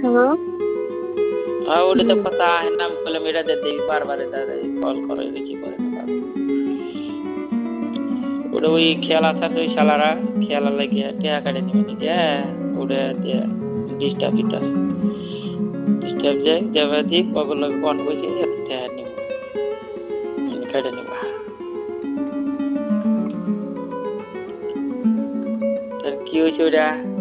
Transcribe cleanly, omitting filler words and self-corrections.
हाँ ওটা তো কথা है ना बोले मेरा दे दे बार-बार কল করে রিসিভ করে না ওটা ওই খেলা আছে ওই শালারা খেলা লাগে টাকা কাটে নিবে নিকে ওটা দিয়ে ডিস্টার্ব দিতা ডিস্টার্ব যায় যাবে দি পাগল লাগে কোন কইছে টাকা নিব কাটে নিবা তার কি হইছে ওটা